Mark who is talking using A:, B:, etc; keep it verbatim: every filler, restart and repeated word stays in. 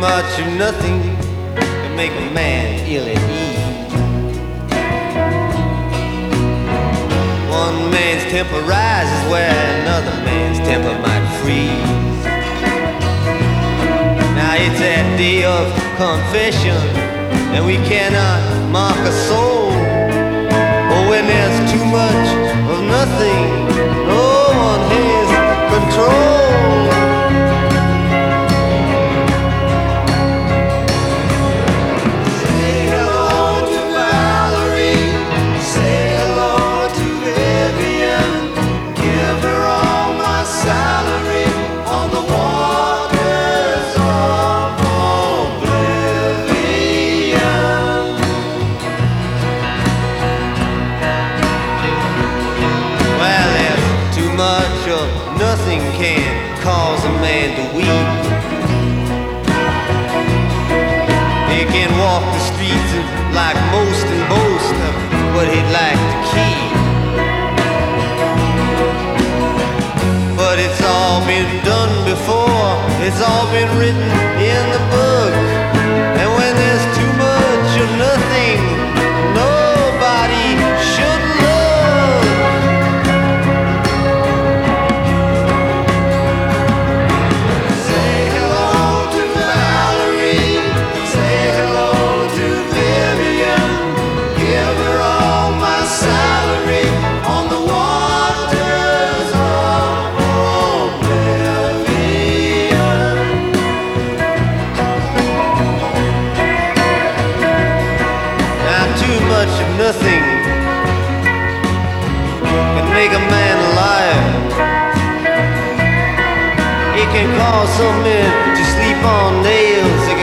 A: much of nothing can make a man ill at ease. One man's temper rises where another man's temper might freeze. Now it's that day of confession, and we cannot mock a soul. But when there's too much of nothing, no one has control. Nothing can cause a man to weep. He can walk the streets like most and boast of what he'd like to keep. But it's all been done before, it's all been written in the book. And when there's too much of nothing, nobody should look. Nothing can make a man a liar. It can cause some men to sleep on nails.